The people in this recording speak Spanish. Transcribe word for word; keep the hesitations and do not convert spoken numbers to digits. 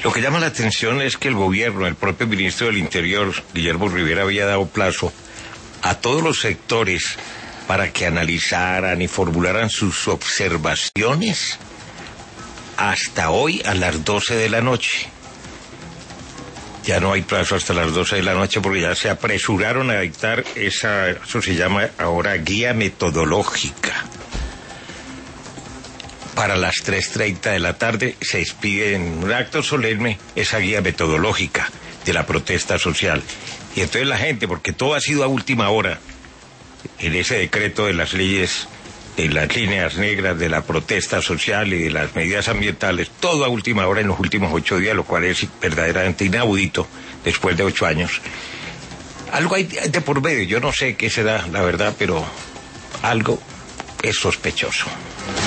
Lo que llama la atención es que el gobierno, el propio ministro del Interior, Guillermo Rivera, había dado plazo a todos los sectores para que analizaran y formularan sus observaciones hasta hoy a las doce de la noche. Ya no hay plazo hasta las doce de la noche porque ya se apresuraron a dictar esa, eso se llama ahora guía metodológica. Para las tres treinta de la tarde se expide en un acto solemne esa guía metodológica de la protesta social. Y entonces la gente, porque todo ha sido a última hora, en ese decreto de las leyes, de las líneas negras de la protesta social y de las medidas ambientales, todo a última hora en los últimos ocho días, lo cual es verdaderamente inaudito después de ocho años. Algo hay de por medio, yo no sé qué será la verdad, pero algo es sospechoso.